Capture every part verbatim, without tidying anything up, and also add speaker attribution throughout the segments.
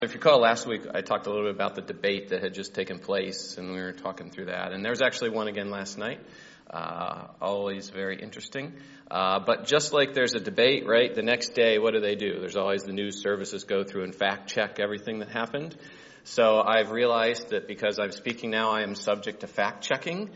Speaker 1: If you recall, last week I talked a little bit about the debate that had just taken place, and we were talking through that. And there was actually one again last night. Uh, always very interesting. Uh, but just like there's a debate, right, the next day, what do they do? There's always the news services go through and fact-check everything that happened. So I've realized that because I'm speaking now, I am subject to fact-checking.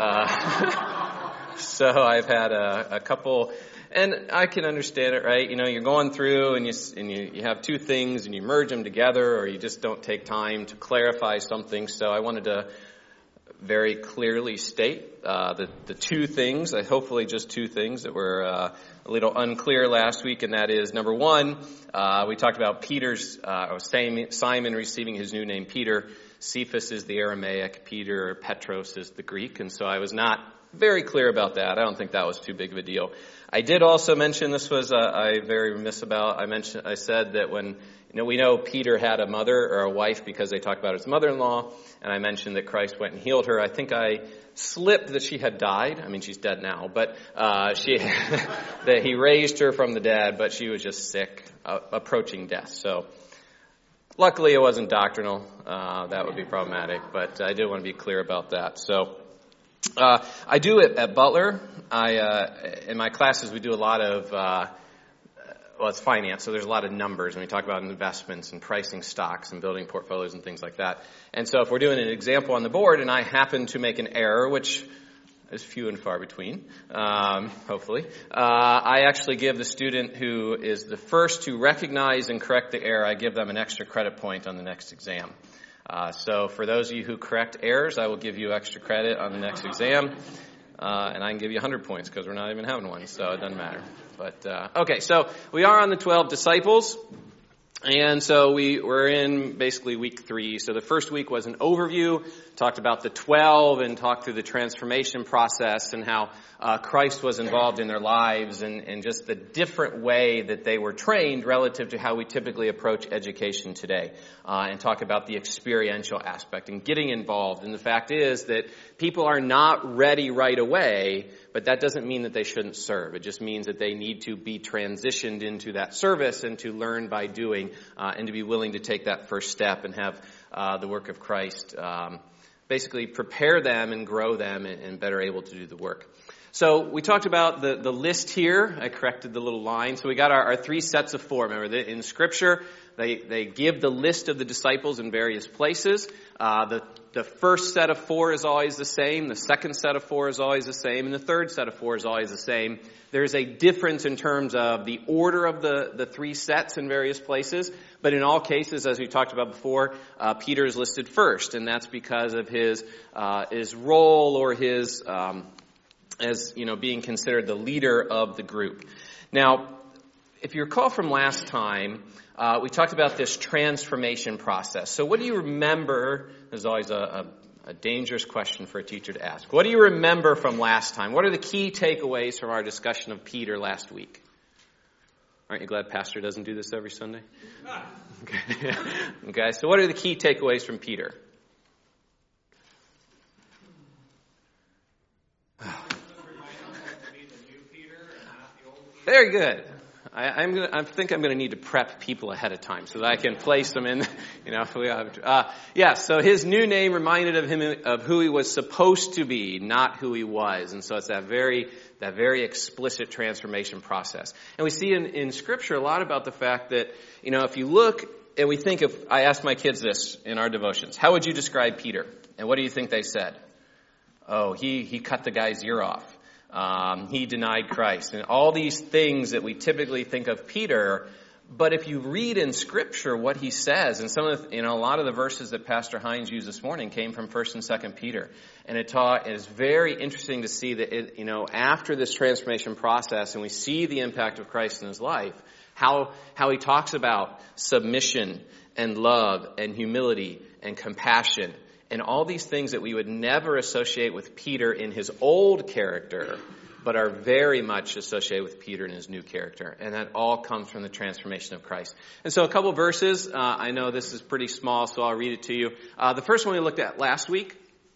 Speaker 1: Uh, so I've had a, a couple... And I can understand it, right? You know, you're going through and you and you, you have two things and you merge them together, or you just don't take time to clarify something. So I wanted to very clearly state uh, the, the two things, uh, hopefully just two things that were uh, a little unclear last week, and that is, number one, uh, we talked about Peter's, uh, or Simon receiving his new name, Peter. Cephas is the Aramaic, Peter, or Petros is the Greek, and so I was not very clear about that. I don't think that was too big of a deal. I did also mention, this was uh, I very remiss about, I mentioned, I said that when, you know, we know Peter had a mother or a wife because they talk about his mother-in-law, and I mentioned that Christ went and healed her. I think I slipped that she had died. I mean, she's dead now, but uh, she that he raised her from the dead, but she was just sick, uh, approaching death. So luckily it wasn't doctrinal. Uh, that would be problematic, but I did want to be clear about that. So Uh, I do it at Butler. I, uh, in my classes, we do a lot of, uh, well, it's finance, so there's a lot of numbers, and we talk about investments and pricing stocks and building portfolios and things like that. And so if we're doing an example on the board and I happen to make an error, which is few and far between, um, hopefully, uh, I actually give the student who is the first to recognize and correct the error, I give them an extra credit point on the next exam. Uh, so for those of you who correct errors, I will give you extra credit on the next exam, uh, and I can give you one hundred points because we're not even having one, so it doesn't matter. But uh, okay, so we are on the twelve disciples, and so we we're in basically week three. So the first week was an overview, talked about the twelve, and talked through the transformation process and how uh, Christ was involved in their lives, and, and just the different way that they were trained relative to how we typically approach education today, uh, and talk about the experiential aspect and getting involved. And the fact is that people are not ready right away, but that doesn't mean that they shouldn't serve. It just means that they need to be transitioned into that service and to learn by doing, uh, and to be willing to take that first step and have uh, the work of Christ um, basically prepare them and grow them and, and better able to do the work. So we talked about the, the list here. I corrected the little line. So we got our, our three sets of four. Remember, that in Scripture, they, they give the list of the disciples in various places. Uh, the, the first set of four is always the same. The second set of four is always the same. And the third set of four is always the same. There's a difference in terms of the order of the, the three sets in various places. But in all cases, as we talked about before, uh, Peter is listed first. And that's because of his, uh, his role or his, um, as, you know, being considered the leader of the group. Now, if you recall from last time, uh, we talked about this transformation process. So what do you remember? There's always a, a, a dangerous question for a teacher to ask. What do you remember from last time? What are the key takeaways from our discussion of Peter last week? Aren't you glad Pastor doesn't do this every Sunday? Okay. Okay, so what are the key takeaways from Peter? Very good. I, I'm gonna, I think I'm going to need to prep people ahead of time so that I can place them in, you know. We have, uh, yeah, so his new name reminded of him of who he was supposed to be, not who he was. And so it's that very, that very explicit transformation process. And we see in, in Scripture a lot about the fact that, you know, if you look and we think of, I asked my kids this in our devotions, how would you describe Peter? And what do you think they said? Oh, he, he cut the guy's ear off. Um, he denied Christ, and all these things that we typically think of Peter. But if you read in Scripture what he says, and some of the, you know, a lot of the verses that Pastor Hines used this morning came from First and Second Peter, and it taught. It is very interesting to see that it, you know, after this transformation process, and we see the impact of Christ in his life, how how he talks about submission and love and humility and compassion. And all these things that we would never associate with Peter in his old character, but are very much associated with Peter in his new character. And that all comes from the transformation of Christ. And so a couple verses. Uh, I know this is pretty small, so I'll read it to you. Uh, the first one we looked at last week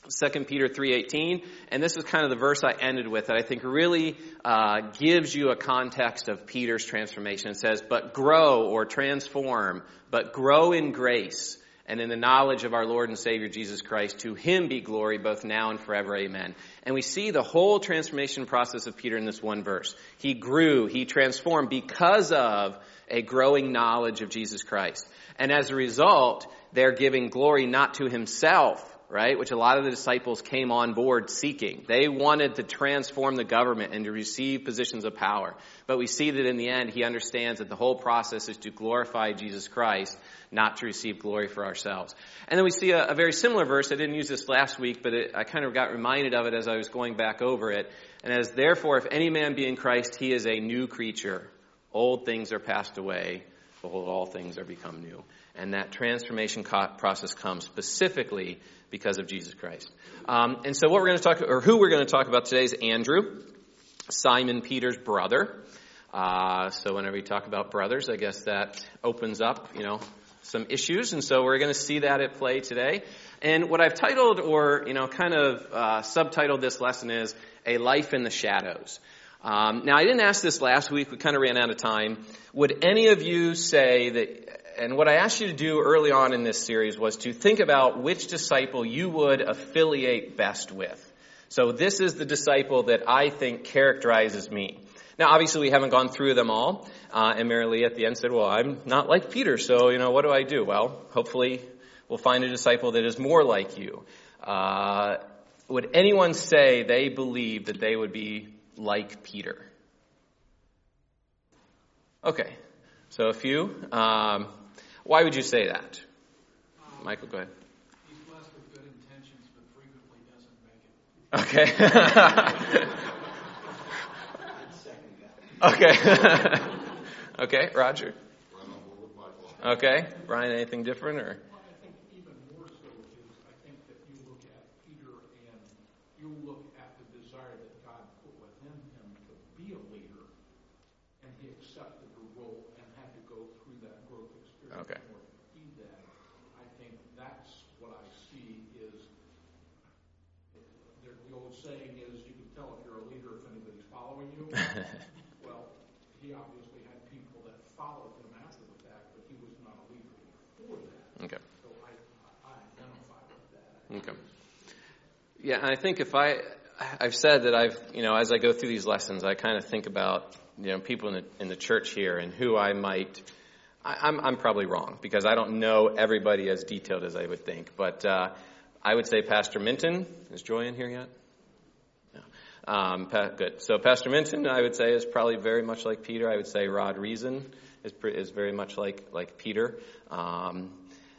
Speaker 1: Second Peter three eighteen, and this is kind of the verse I ended with that I think really uh, gives you a context of Peter's transformation. It says, but grow or transform, but grow in grace and in the knowledge of our Lord and Savior Jesus Christ. To him be glory both now and forever. Amen. And we see the whole transformation process of Peter in this one verse. He grew, he transformed because of a growing knowledge of Jesus Christ. And as a result, they're giving glory not to himself, right, which a lot of the disciples came on board seeking. They wanted to transform the government and to receive positions of power. But we see that in the end, he understands that the whole process is to glorify Jesus Christ, not to receive glory for ourselves. And then we see a, a very similar verse. I didn't use this last week, but it, I kind of got reminded of it as I was going back over it. And as therefore, if any man be in Christ, he is a new creature. Old things are passed away. Behold, all things are become new. And that transformation co- process comes specifically because of Jesus Christ. Um, and so what we're going to talk, or who we're going to talk about today is Andrew, Simon Peter's brother. Uh, so whenever you talk about brothers, I guess that opens up, you know, some issues. And so we're going to see that at play today. And what I've titled, or, you know, kind of uh, subtitled this lesson is A Life in the Shadows. Um, now, I didn't ask this last week. We kind of ran out of time. Would any of you say that, and what I asked you to do early on in this series was to think about which disciple you would affiliate best with. So this is the disciple that I think characterizes me. Now, obviously, we haven't gone through them all. Uh, and Mary Lee at the end said, well, I'm not like Peter, so, you know, what do I do? Well, hopefully we'll find a disciple that is more like you. Uh, would anyone say they believe that they would be like Peter? Okay, so a few. Um, why would you say that? Um, Michael, go ahead.
Speaker 2: He's blessed with good intentions, but frequently doesn't make
Speaker 1: it. Okay. Okay. Okay, Roger. Okay, Brian, anything different or?
Speaker 2: Well, I think even more so is I think that you look at Peter and you look at the desire that God put within him to be a leader, and he accepted the role and had to go through that growth experience.
Speaker 1: Okay.
Speaker 2: In order to be that. I think that's what I see is there, the old saying is you can tell if you're a leader if anybody's following you. Well, he obviously had people that followed him after the fact, but he was not a leader before that.
Speaker 1: Okay.
Speaker 2: So I, I identify with that.
Speaker 1: Okay. Yeah, and I think if I, I've said that I've, you know, as I go through these lessons, I kind of think about, you know, people in the, in the church here and who I might, I, I'm, I'm probably wrong because I don't know everybody as detailed as I would think. But uh, I would say Pastor Minton. Is Joy in here yet? No. Um, pa- good. So Pastor Minton, I would say, is probably very much like Peter. I would say Rod Reason is, is very much like, like Peter. Um,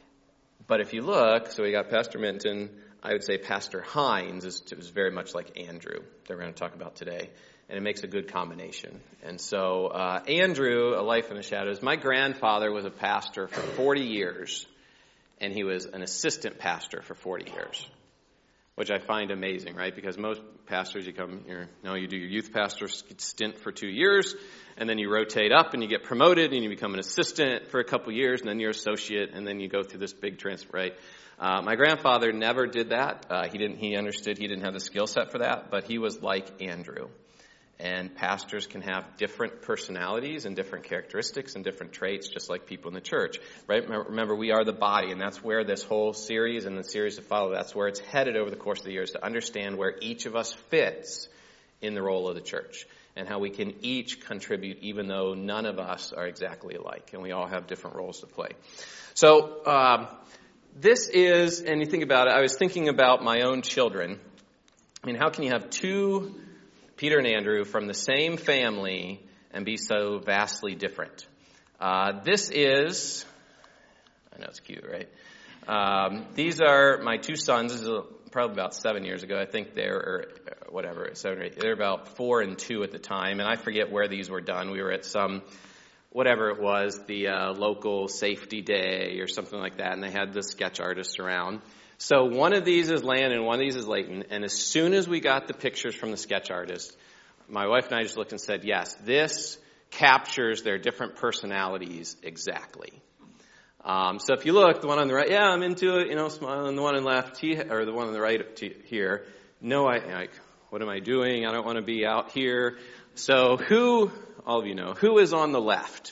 Speaker 1: but if you look, so we got Pastor Minton. I would say Pastor Hines is, is very much like Andrew that we're going to talk about today. And it makes a good combination. And so uh, Andrew, A Life in the Shadows, my grandfather was a pastor for forty years. And he was an assistant pastor for forty years. Which I find amazing, right? Because most pastors, you come, you know, you do your youth pastor stint for two years. And then you rotate up and you get promoted and you become an assistant for a couple years. And then you're associate. And then you go through this big transfer, right? Uh, my grandfather never did that. Uh, he didn't, he understood he didn't have the skill set for that, but he was like Andrew. And pastors can have different personalities and different characteristics and different traits, just like people in the church, right? Remember, we are the body, and that's where this whole series and the series to follow, that's where it's headed over the course of the years, to understand where each of us fits in the role of the church and how we can each contribute, even though none of us are exactly alike, and we all have different roles to play. So, um, This is, and you think about it, I was thinking about my own children. I mean, how can you have two, Peter and Andrew, from the same family and be so vastly different? Uh, this is, I know it's cute, right? Um, these are my two sons. This is probably about seven years ago. I think they're, or whatever, seven or eight. They're about four and two at the time, and I forget where these were done. We were at some, whatever it was, the uh, local safety day or something like that, and they had the sketch artists around. So one of these is Landon and one of these is Leighton, and as soon as we got the pictures from the sketch artist, my wife and I just looked and said, yes, this captures their different personalities exactly. Um, so if you look, the one on the right, yeah, I'm into it, you know, smiling. The one on the left, he, or the one on the right t- here, no, I, like, what am I doing? I don't want to be out here. So who, all of you know, who is on the left?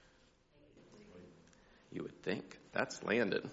Speaker 1: You would think that's Landon.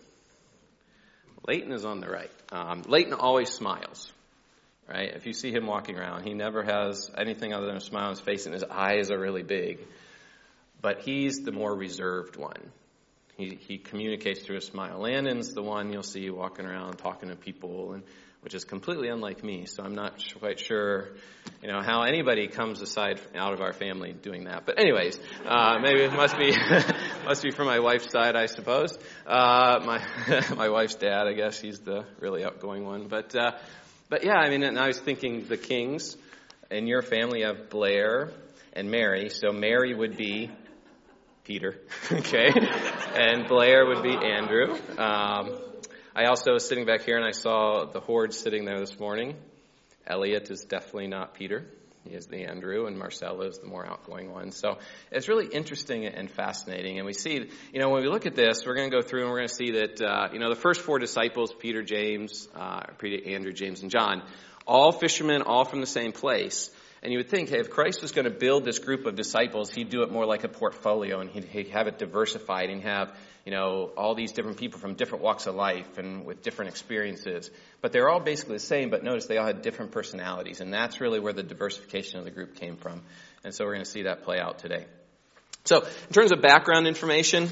Speaker 1: Leighton is on the right. Um, Leighton always smiles, right? If you see him walking around, he never has anything other than a smile on his face, and his eyes are really big. But he's the more reserved one. He he communicates through a smile. Landon's the one you'll see walking around talking to people, and which is completely unlike me. So I'm not quite sure, you know, how anybody comes aside out of our family doing that. But anyways, uh, maybe it must be must be from my wife's side, I suppose. Uh, my my wife's dad, I guess, he's the really outgoing one. But uh, but yeah, I mean, and I was thinking the Kings in your family have Blair and Mary. So Mary would be Peter, okay, and Blair would be Andrew. Um, I also was sitting back here and I saw the horde sitting there this morning. Elliot is definitely not Peter. He is the Andrew, and Marcella is the more outgoing one. So it's really interesting and fascinating. And we see, you know, when we look at this, we're going to go through and we're going to see that, uh, you know, the first four disciples, Peter, James, uh, Peter, Andrew, James, and John, all fishermen, all from the same place. And you would think, hey, if Christ was going to build this group of disciples, he'd do it more like a portfolio, and he'd, he'd have it diversified and have, you know, all these different people from different walks of life and with different experiences. But they're all basically the same, but notice they all had different personalities, and that's really where the diversification of the group came from. And so we're going to see that play out today. So in terms of background information,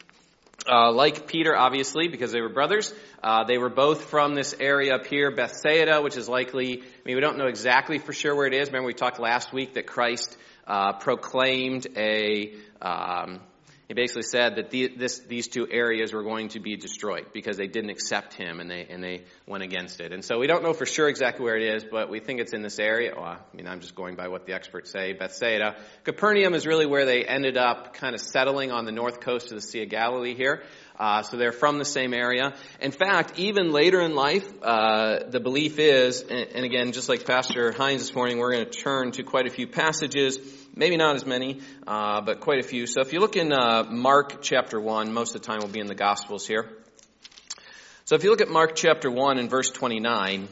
Speaker 1: Uh, like Peter, obviously, because they were brothers. Uh, they were both from this area up here, Bethsaida, which is likely, I mean, we don't know exactly for sure where it is. Remember we talked last week that Christ uh, proclaimed a, um, he basically said that the, this, these two areas were going to be destroyed because they didn't accept him and they and they went against it. And so we don't know for sure exactly where it is, but we think it's in this area. Well, I mean, I'm just going by what the experts say. Bethsaida. Capernaum is really where they ended up kind of settling on the north coast of the Sea of Galilee here. Uh, so they're from the same area. In fact, even later in life, uh, the belief is, and, and again, just like Pastor Hines this morning, we're going to turn to quite a few passages, maybe not as many, uh, but quite a few. So if you look in uh, Mark chapter one, most of the time we'll be in the Gospels here. So if you look at Mark chapter one and verse twenty-nine,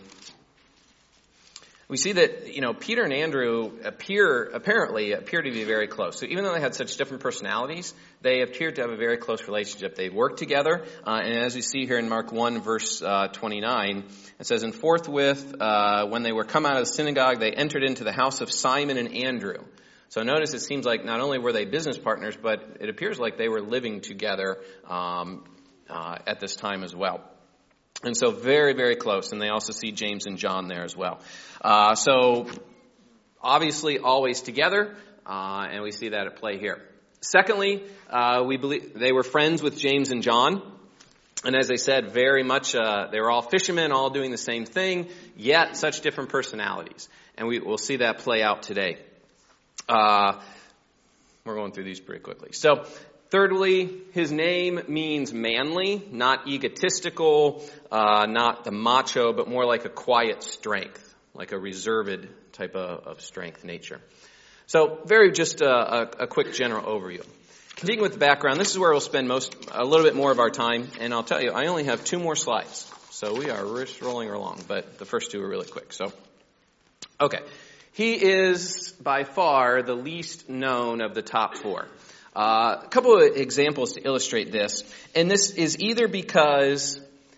Speaker 1: we see that, you know, Peter and Andrew appear, apparently appear to be very close. So even though they had such different personalities, they appeared to have a very close relationship. They worked together, uh, and as we see here in Mark one, verse uh, twenty-nine, it says, "And forthwith, uh, when they were come out of the synagogue, they entered into the house of Simon and Andrew." So notice it seems like not only were they business partners, but it appears like they were living together um, uh, at this time as well. And so very, very close. And they also see James and John there as well. Uh, so obviously always together, uh, and we see that at play here. Secondly, uh, we believe they were friends with James and John. And as I said, very much, uh, they were all fishermen, all doing the same thing, yet such different personalities. And we, we'll see that play out today. Uh, we're going through these pretty quickly. So, thirdly, his name means manly, not egotistical, uh, not the macho, but more like a quiet strength, like a reserved type of, of strength nature. So, very just a, a, a quick general overview. Continuing with the background, this is where we'll spend most, a little bit more of our time, and I'll tell you, I only have two more slides, so we are just rolling along, but the first two are really quick. So, okay. He is by far the least known of the top four. Uh, a couple of examples to illustrate this. And this is either because,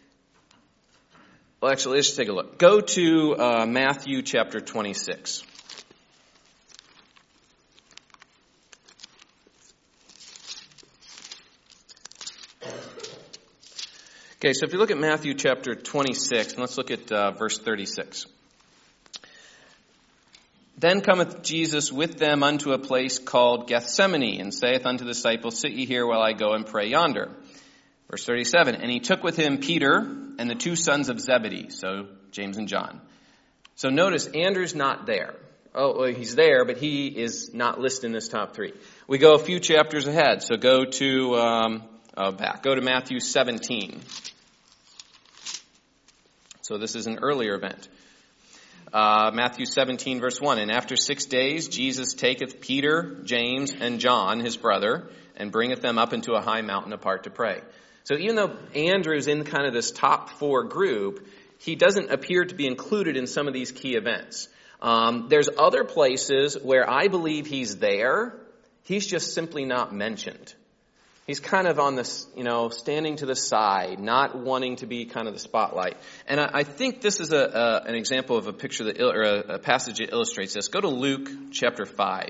Speaker 1: well, actually, let's just take a look. Go to uh, Matthew chapter twenty-six. Okay, so if you look at Matthew chapter twenty-six, and let's look at uh, verse thirty-six. "Then cometh Jesus with them unto a place called Gethsemane, and saith unto the disciples, Sit ye here while I go and pray yonder." Verse thirty-seven, "And he took with him Peter and the two sons of Zebedee," so James and John. So notice, Andrew's not there. Oh, well, he's there, but he is not listed in this top three. We go a few chapters ahead, so go to, um, oh, back, go to Matthew seventeen. So this is an earlier event. Uh, Matthew seventeen, verse one, "And after six days, Jesus taketh Peter, James, and John, his brother, and bringeth them up into a high mountain apart to pray. So even though Andrew's in kind of this top four group, he doesn't appear to be included in some of these key events. Um, there's other places where I believe he's there. He's just simply not mentioned. He's kind of on this, you know, standing to the side, not wanting to be kind of the spotlight. And I, I think this is a, a an example of a picture that il- or a, a passage that illustrates this. Go to Luke chapter five.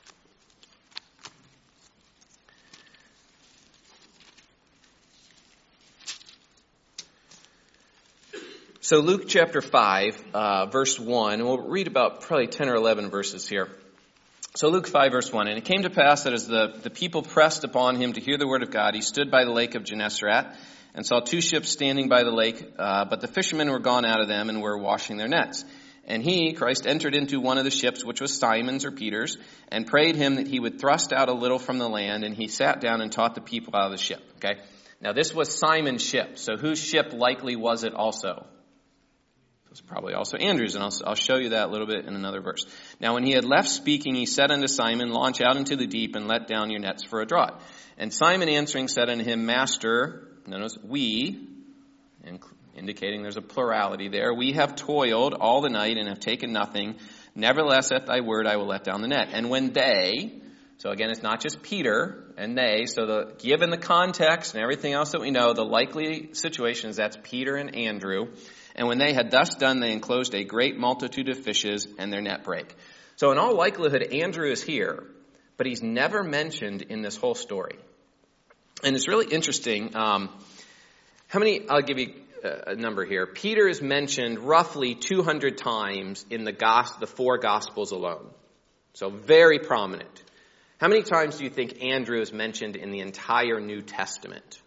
Speaker 1: So Luke chapter five, uh, verse one, and we'll read about probably ten or eleven verses here. So Luke five, verse one, and it came to pass that as the, the people pressed upon him to hear the word of God, he stood by the lake of Gennesaret and saw two ships standing by the lake, uh, but the fishermen were gone out of them and were washing their nets. And he, Christ, entered into one of the ships, which was Simon's or Peter's, and prayed him that he would thrust out a little from the land, and he sat down and taught the people out of the ship. Okay. Now this was Simon's ship, so whose ship likely was it also? It was probably also Andrew's, and I'll, I'll show you that a little bit in another verse. Now when he had left speaking, he said unto Simon, launch out into the deep and let down your nets for a draught. And Simon answering said unto him, Master, notice we, indicating there's a plurality there, we have toiled all the night and have taken nothing. Nevertheless, at thy word I will let down the net. And when they, so again, it's not just Peter and they, so the given the context and everything else that we know, the likely situation is that's Peter and Andrew. And when they had thus done, they enclosed a great multitude of fishes, and their net brake. So in all likelihood, Andrew is here, but he's never mentioned in this whole story. And it's really interesting. Um, how many, I'll give you a number here. Peter is mentioned roughly two hundred times in the gos- the four Gospels alone. So very prominent. How many times do you think Andrew is mentioned in the entire New Testament?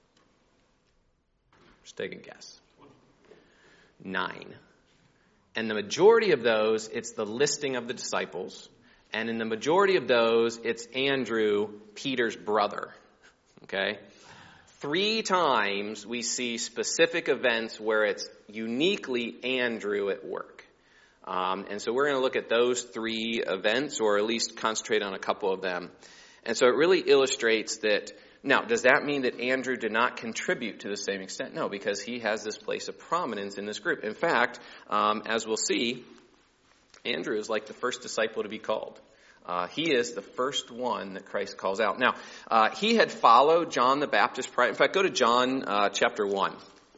Speaker 1: Just take a guess. Nine. And the majority of those, it's the listing of the disciples. And in the majority of those, it's Andrew, Peter's brother. Okay? Three times we see specific events where it's uniquely Andrew at work. Um, and so we're going to look at those three events, or at least concentrate on a couple of them. And so it really illustrates that. Now, does that mean that Andrew did not contribute to the same extent? No, because he has this place of prominence in this group. In fact, um, as we'll see, Andrew is like the first disciple to be called. Uh, he is the first one that Christ calls out. Now, uh, he had followed John the Baptist prior. In fact, go to John uh, chapter one.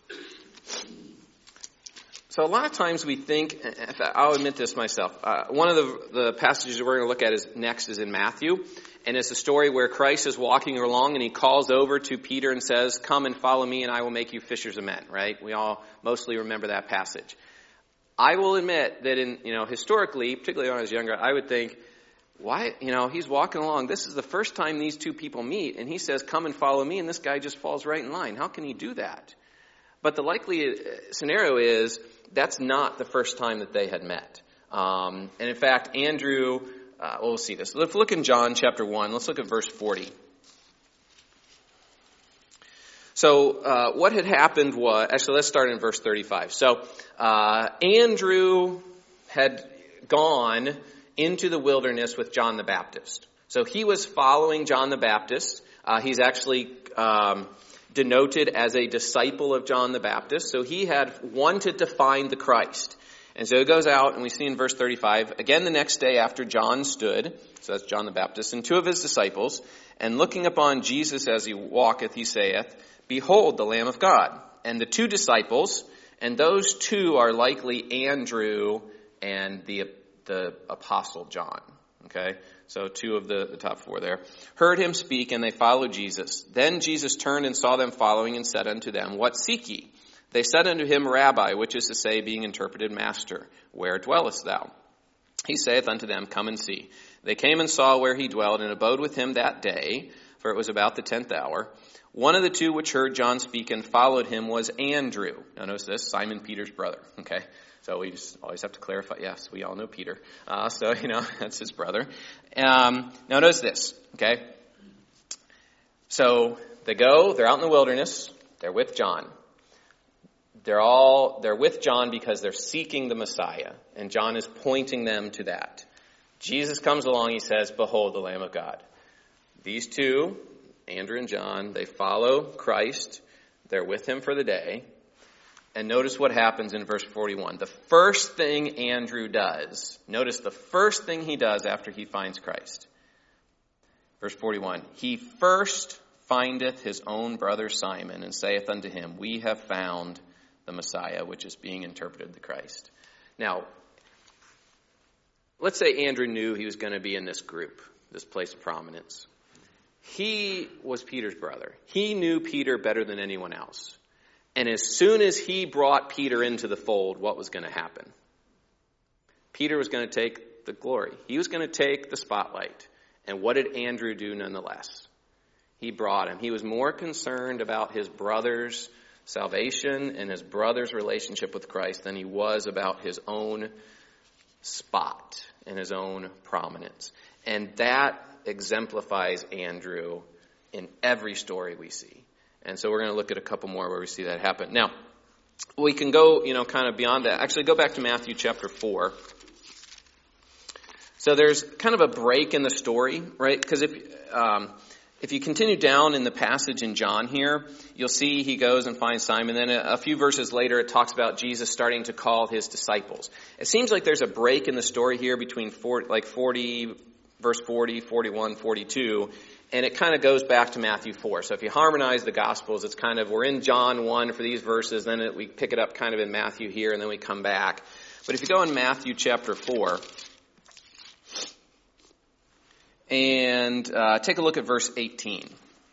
Speaker 1: So a lot of times we think, I'll admit this myself, uh, one of the, the passages we're going to look at is next is in Matthew. And it's a story where Christ is walking along and he calls over to Peter and says, come and follow me and I will make you fishers of men, right? We all mostly remember that passage. I will admit that in, you know, historically, particularly when I was younger, I would think, why, you know, he's walking along. This is the first time these two people meet and he says, come and follow me. And this guy just falls right in line. How can he do that? But the likely scenario is that's not the first time that they had met. Um, and in fact, Andrew, Uh, well, we'll see this. Let's look in John chapter one. Let's look at verse forty. So uh, what had happened was, actually let's start in verse thirty-five. So uh, Andrew had gone into the wilderness with John the Baptist. So he was following John the Baptist. Uh, he's actually um, denoted as a disciple of John the Baptist. So he had wanted to find the Christ. And so it goes out, and we see in verse thirty-five, again the next day after John stood, so that's John the Baptist, and two of his disciples, and looking upon Jesus as he walketh, he saith, Behold the Lamb of God. And the two disciples, and those two are likely Andrew and the the apostle John. Okay, so two of the, the top four there, heard him speak, and they followed Jesus. Then Jesus turned and saw them following, and said unto them, What seek ye? They said unto him, Rabbi, which is to say, being interpreted, Master, where dwellest thou? He saith unto them, Come and see. They came and saw where he dwelled, and abode with him that day, for it was about the tenth hour. One of the two which heard John speak and followed him was Andrew. Now notice this, Simon Peter's brother. Okay, so we just always have to clarify. Yes, we all know Peter. Uh, so, you know, that's his brother. Um, now notice this, okay. So they go, they're out in the wilderness, they're with John. They're all, they're with John because they're seeking the Messiah. And John is pointing them to that. Jesus comes along, he says, Behold the Lamb of God. These two Andrew and John, they follow Christ. They're with him for the day. And notice what happens in verse forty-one. The first thing Andrew does, notice the first thing he does after he finds Christ. Verse forty-one, he first findeth his own brother Simon and saith unto him, we have found the Messiah, which is being interpreted the Christ. Now, let's say Andrew knew he was going to be in this group, this place of prominence. He was Peter's brother. He knew Peter better than anyone else. And as soon as he brought Peter into the fold, what was going to happen? Peter was going to take the glory. He was going to take the spotlight. And what did Andrew do nonetheless? He brought him. He was more concerned about his brother's salvation and his brother's relationship with Christ than he was about his own spot and his own prominence. And that exemplifies Andrew in every story we see. And so we're going to look at a couple more where we see that happen. Now, we can go, you know, kind of beyond that. Actually, go back to Matthew chapter four. So there's kind of a break in the story, right? Because if um, if you continue down in the passage in John here, you'll see he goes and finds Simon. Then a, a few verses later, it talks about Jesus starting to call his disciples. It seems like there's a break in the story here between four, like forty, verse forty, forty-one, forty-two. And it kind of goes back to Matthew four. So if you harmonize the Gospels, it's kind of, we're in John one for these verses, then it, we pick it up kind of in Matthew here, and then we come back. But if you go in Matthew chapter four, and uh, take a look at verse eighteen.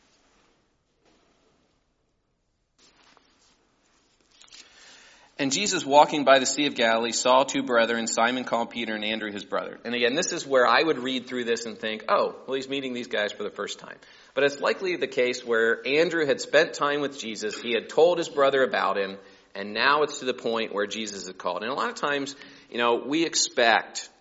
Speaker 1: And Jesus, walking by the Sea of Galilee, saw two brethren, Simon called Peter and Andrew his brother. And again, this is where I would read through this and think, oh, well, he's meeting these guys for the first time. But it's likely the case where Andrew had spent time with Jesus, he had told his brother about him, and now it's to the point where Jesus is called. And a lot of times, you know, we expect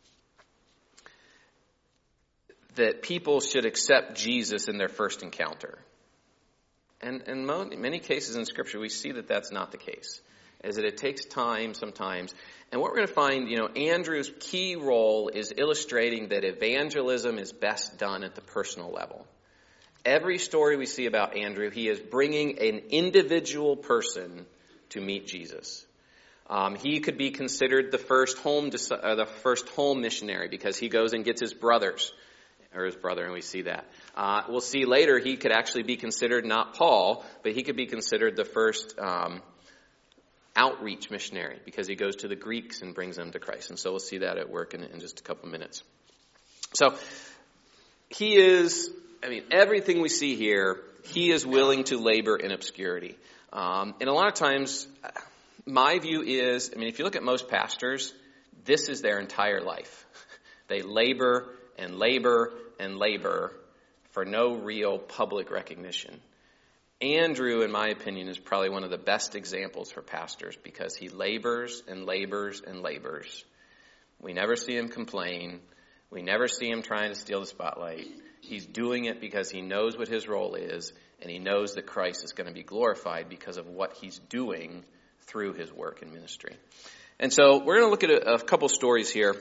Speaker 1: that people should accept Jesus in their first encounter. And in many cases in Scripture, we see that that's not the case. Is that it takes time sometimes. And what we're going to find, you know, Andrew's key role is illustrating that evangelism is best done at the personal level. Every story we see about Andrew, he is bringing an individual person to meet Jesus. Um, he could be considered the first home, uh, the first home missionary because he goes and gets his brothers, or his brother, and we see that. Uh, we'll see later he could actually be considered not Paul, but he could be considered the first Um, outreach missionary because he goes to the Greeks and brings them to Christ. And so we'll see that at work in, in just a couple minutes. So he is, I mean, everything we see here, he is willing to labor in obscurity. Um, and a lot of times, my view is, I mean, if you look at most pastors, this is their entire life. They labor and labor and labor for no real public recognition. Andrew, in my opinion, is probably one of the best examples for pastors because he labors and labors and labors. We never see him complain. We never see him trying to steal the spotlight. He's doing it because he knows what his role is, and he knows that Christ is going to be glorified because of what he's doing through his work and ministry. And so we're going to look at a, a couple stories here.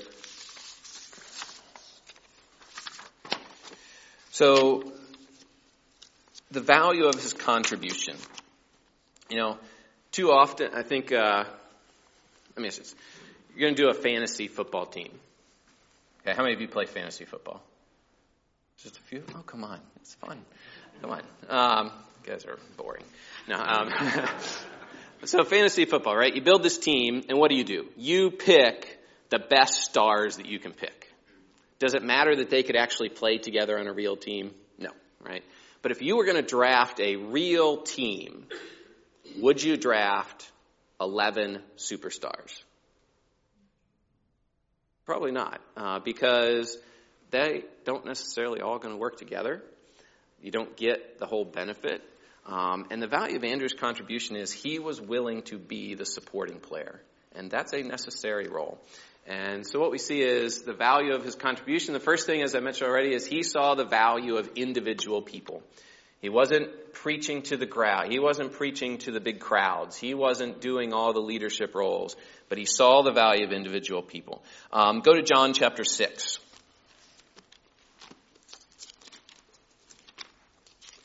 Speaker 1: So the value of his contribution. You know, too often, I think, uh, let me ask this. You're going to do a fantasy football team. Okay, how many of you play fantasy football? Just a few? Oh, come on. It's fun. Come on. Um, you guys are boring. No, um, so fantasy football, right? You build this team, and what do you do? You pick the best stars that you can pick. Does it matter that they could actually play together on a real team? No, right? But if you were going to draft a real team, would you draft eleven superstars? Probably not, uh, because they don't necessarily all going to work together. You don't get the whole benefit. Um, and the value of Andrew's contribution is he was willing to be the supporting player. And that's a necessary role. And so what we see is the value of his contribution. The first thing, as I mentioned already, is he saw the value of individual people. He wasn't preaching to the crowd. He wasn't preaching to the big crowds. He wasn't doing all the leadership roles. But he saw the value of individual people. Um, go to John chapter six.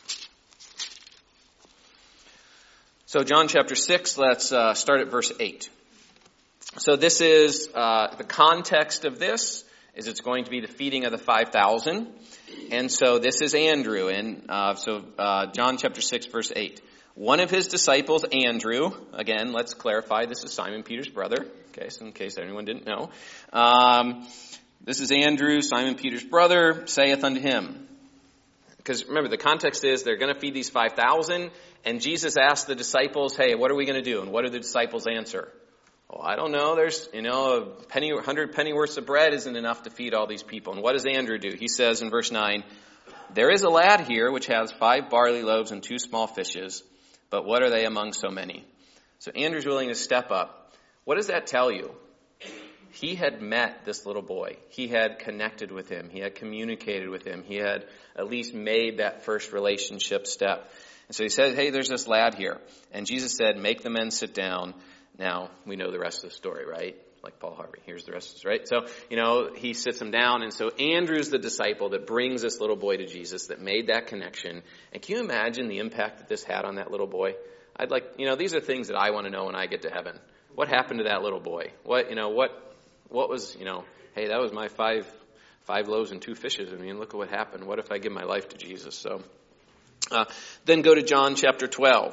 Speaker 1: So John chapter six, let's uh, start at verse eight. So this is, uh, the context of this is it's going to be the feeding of the five thousand. And so this is Andrew. And uh, so uh, John chapter six, verse eight. One of his disciples, Andrew, again, let's clarify, this is Simon Peter's brother, okay, so in case anyone didn't know. Um, this is Andrew, Simon Peter's brother, saith unto him. Because remember, the context is they're going to feed these five thousand, and Jesus asked the disciples, hey, what are we going to do? And what do the disciples answer? Oh, I don't know. There's, you know, a penny, hundred penny worth of bread isn't enough to feed all these people. And what does Andrew do? He says in verse nine, there is a lad here which has five barley loaves and two small fishes, but what are they among so many? So Andrew's willing to step up. What does that tell you? He had met this little boy. He had connected with him. He had communicated with him. He had at least made that first relationship step. And so he said, hey, there's this lad here. And Jesus said, make the men sit down. Now, we know the rest of the story, right? Like Paul Harvey. Here's the rest of it, right? So, you know, he sits him down. And so Andrew's the disciple that brings this little boy to Jesus, that made that connection. And can you imagine the impact that this had on that little boy? I'd like, you know, these are things that I want to know when I get to heaven. What happened to that little boy? What, you know, what... What was, you know, hey, that was my five five loaves and two fishes. I mean, look at what happened. What if I give my life to Jesus? So uh, then go to John chapter twelve.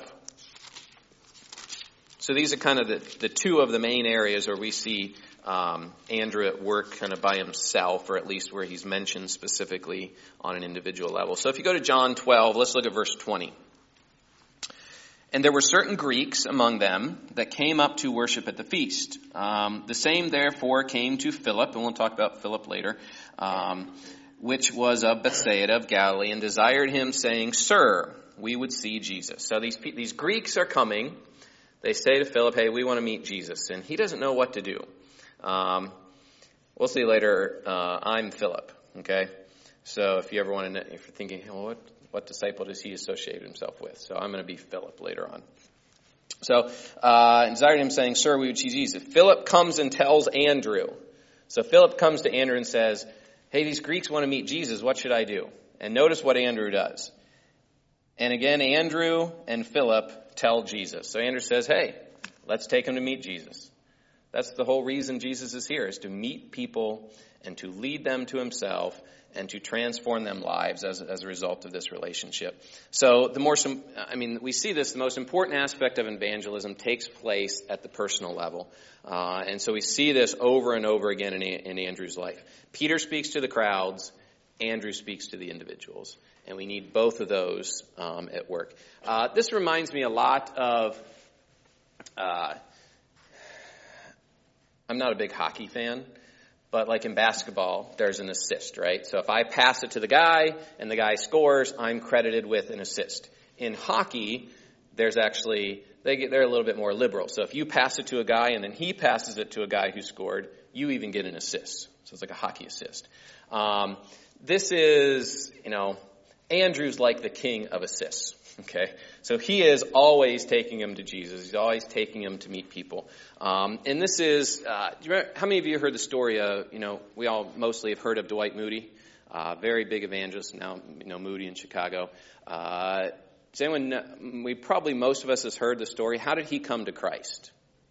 Speaker 1: So these are kind of the, the two of the main areas where we see um, Andrew at work kind of by himself, or at least where he's mentioned specifically on an individual level. So if you go to John twelve, let's look at verse twenty. And there were certain Greeks among them that came up to worship at the feast. Um, the same, therefore, came to Philip, and we'll talk about Philip later, um, which was of Bethsaida of Galilee, and desired him, saying, Sir, we would see Jesus. So these these Greeks are coming. They say to Philip, hey, we want to meet Jesus. And he doesn't know what to do. Um, we'll see later, uh, I'm Philip, okay? So if you ever want to know, if you're thinking, well, what... What disciple does he associate himself with? So I'm going to be Philip later on. So, uh, and desired him, saying, Sir, we would see Jesus. Philip comes and tells Andrew. So Philip comes to Andrew and says, hey, these Greeks want to meet Jesus. What should I do? And notice what Andrew does. And again, Andrew and Philip tell Jesus. So Andrew says, hey, let's take him to meet Jesus. That's the whole reason Jesus is here, is to meet people and to lead them to himself and to transform them lives as, as a result of this relationship. So the more, I mean, we see this, the most important aspect of evangelism takes place at the personal level. Uh, and so we see this over and over again in, in Andrew's life. Peter speaks to the crowds, Andrew speaks to the individuals. And we need both of those um, at work. Uh, this reminds me a lot of, uh, I'm not a big hockey fan. But like in basketball, there's an assist, right? So if I pass it to the guy and the guy scores, I'm credited with an assist. In hockey, there's actually, they get, they're a little bit more liberal. So if you pass it to a guy and then he passes it to a guy who scored, you even get an assist. So it's like a hockey assist. Um, this is, you know, Andrew's like the king of assists. Okay, so he is always taking him to Jesus. He's always taking him to meet people. Um, and this is, uh, do you remember, how many of you heard the story of, you know, we all mostly have heard of Dwight Moody, uh, very big evangelist now, you know, Moody in Chicago. Uh, does anyone know, we probably, most of us has heard the story. How did he come to Christ?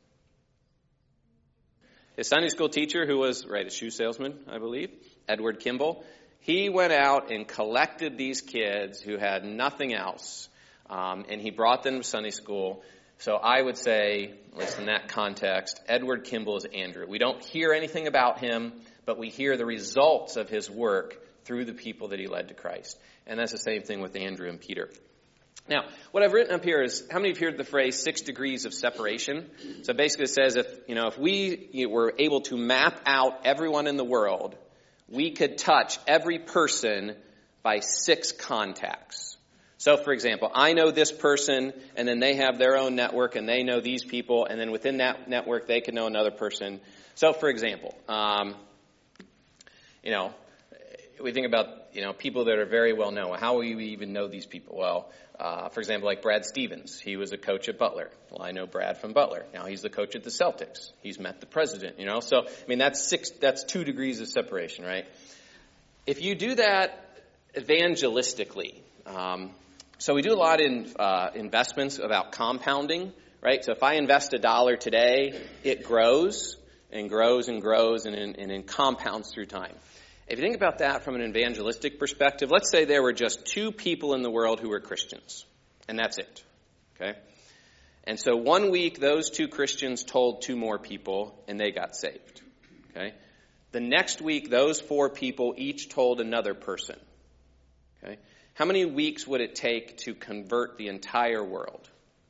Speaker 1: His Sunday school teacher, who was, right, a shoe salesman, I believe, Edward Kimball, he went out and collected these kids who had nothing else. Um, and he brought them to Sunday school. So I would say, at least in that context, Edward Kimball is Andrew. We don't hear anything about him, but we hear the results of his work through the people that he led to Christ. And that's the same thing with Andrew and Peter. Now, what I've written up here is, how many of you have heard the phrase six degrees of separation? So basically it says if, you know, if we you know, were able to map out everyone in the world, we could touch every person by six contacts. So, for example, I know this person, and then they have their own network, and they know these people, and then within that network, they can know another person. So, for example, um, you know, we think about, you know, people that are very well known. How will you even know these people? Well, uh, for example, like Brad Stevens. He was a coach at Butler. Well, I know Brad from Butler. Now he's the coach at the Celtics. He's met the president, you know. So, I mean, that's six, that's two degrees of separation, right? If you do that evangelistically, um, So we do a lot in uh, investments about compounding, right? So if I invest a dollar today, it grows and grows and grows and, and, and it compounds through time. If you think about that from an evangelistic perspective, let's say there were just two people in the world who were Christians, and that's it, okay? And so one week, those two Christians told two more people, and they got saved, okay? The next week, those four people each told another person, okay? How many weeks would it take to convert the entire world?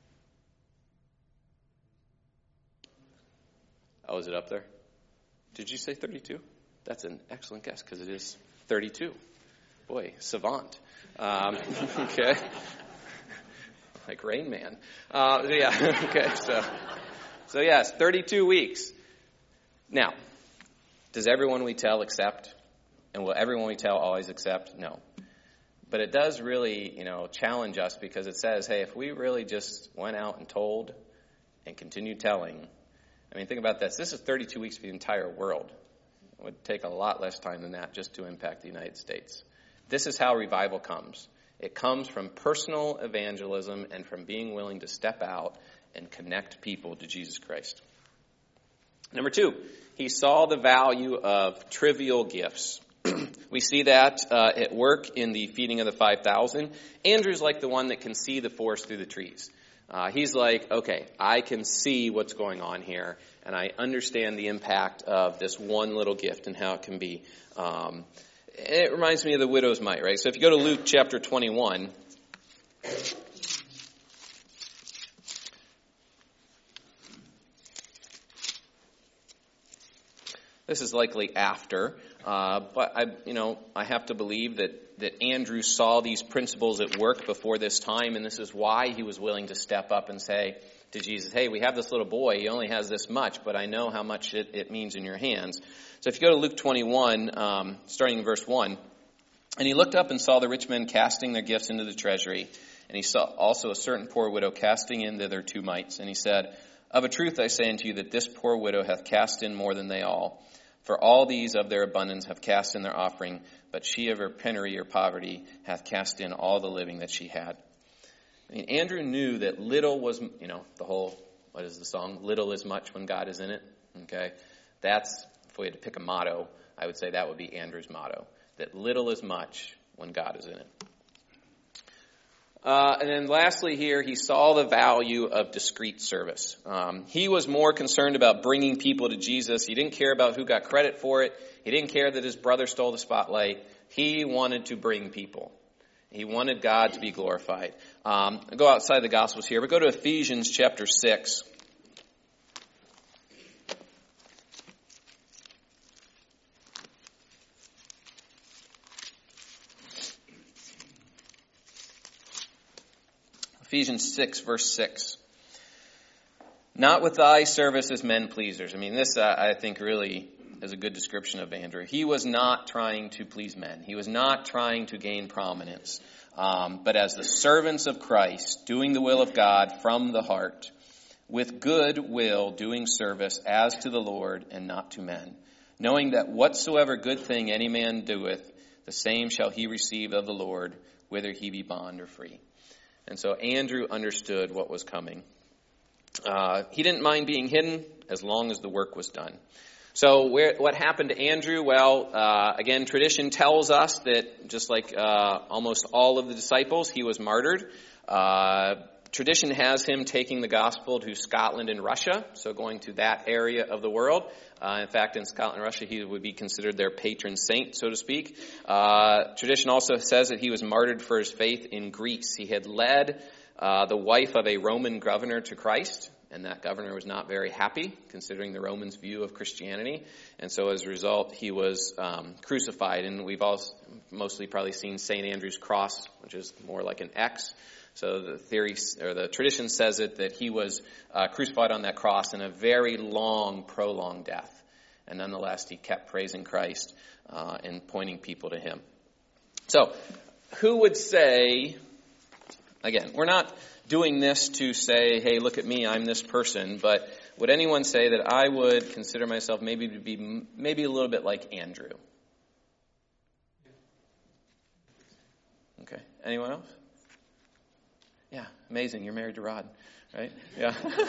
Speaker 1: Oh, is it up there? Did you say thirty-two? That's an excellent guess because it is thirty-two. Boy, savant. Um, okay. Like Rain Man. Uh, yeah, okay. So, so yes, thirty-two weeks. Now, does everyone we tell accept? And will everyone we tell always accept? No. But it does really, you know, challenge us because it says, hey, if we really just went out and told and continued telling, I mean, think about this. This is thirty-two weeks for the entire world. It would take a lot less time than that just to impact the United States. This is how revival comes. It comes from personal evangelism and from being willing to step out and connect people to Jesus Christ. Number two, he saw the value of trivial gifts. We see that uh, at work in the feeding of the five thousand. Andrew's like the one that can see the forest through the trees. Uh, he's like, okay, I can see what's going on here, and I understand the impact of this one little gift and how it can be. Um, it reminds me of the widow's mite, right? So if you go to Luke chapter twenty-one, this is likely after, uh, but I, you know, I have to believe that that Andrew saw these principles at work before this time, and this is why he was willing to step up and say to Jesus, hey, we have this little boy, he only has this much, but I know how much it, it means in your hands. So if you go to Luke twenty-one, um, starting in verse one, and he looked up and saw the rich men casting their gifts into the treasury, and he saw also a certain poor widow casting in thither two mites, and he said, of a truth I say unto you that this poor widow hath cast in more than they all. For all these of their abundance have cast in their offering, but she of her penury or poverty hath cast in all the living that she had. I mean, Andrew knew that little was, you know, the whole, what is the song? Little is much when God is in it. Okay? That's, if we had to pick a motto, I would say that would be Andrew's motto. That little is much when God is in it. Uh, and then lastly here, he saw the value of discreet service. Um, he was more concerned about bringing people to Jesus. He didn't care about who got credit for it. He didn't care that his brother stole the spotlight. He wanted to bring people. He wanted God to be glorified. Um, I'll go outside the Gospels here, but go to Ephesians chapter six. Ephesians six, verse six. Not with thy service as men pleasers. I mean, this, uh, I think, really is a good description of Andrew. He was not trying to please men. He was not trying to gain prominence. Um, but as the servants of Christ, doing the will of God from the heart, with good will doing service as to the Lord and not to men, knowing that whatsoever good thing any man doeth, the same shall he receive of the Lord, whether he be bond or free. And so Andrew understood what was coming. Uh, he didn't mind being hidden as long as the work was done. So where, what happened to Andrew? Well, uh, again, tradition tells us that just like uh, almost all of the disciples, he was martyred. Uh, tradition has him taking the gospel to Scotland and Russia, so going to that area of the world. Uh, in fact, in Scotland and Russia, he would be considered their patron saint, so to speak. Uh, tradition also says that he was martyred for his faith in Greece. He had led uh, the wife of a Roman governor to Christ, and that governor was not very happy, considering the Romans' view of Christianity. And so as a result, he was um, crucified. And we've all mostly probably seen Saint Andrew's cross, which is more like an X. So the theory, or the tradition says it, that he was uh, crucified on that cross in a very long, prolonged death. And nonetheless, he kept praising Christ uh, and pointing people to him. So, who would say, again, we're not doing this to say, hey, look at me, I'm this person, but would anyone say that I would consider myself maybe to be maybe a little bit like Andrew? Okay. Anyone else? Amazing, you're married to Rod, right? Yeah.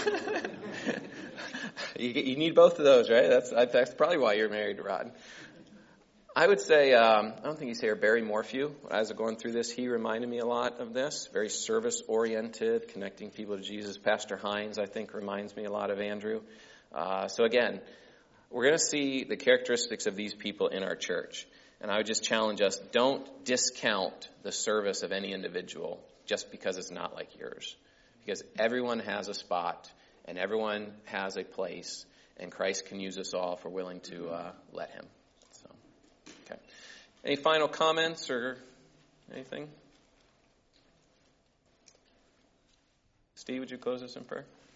Speaker 1: you, you need both of those, right? That's that's probably why you're married to Rod. I would say, um, I don't think he's here, Barry Morphew. As I'm going through this, he reminded me a lot of this. Very service-oriented, connecting people to Jesus. Pastor Hines, I think, reminds me a lot of Andrew. Uh, so again, we're going to see the characteristics of these people in our church. And I would just challenge us, don't discount the service of any individual just because it's not like yours. Because everyone has a spot, and everyone has a place, and Christ can use us all if we're willing to uh, let him. Okay. Any final comments or anything? Steve, would you close us in prayer?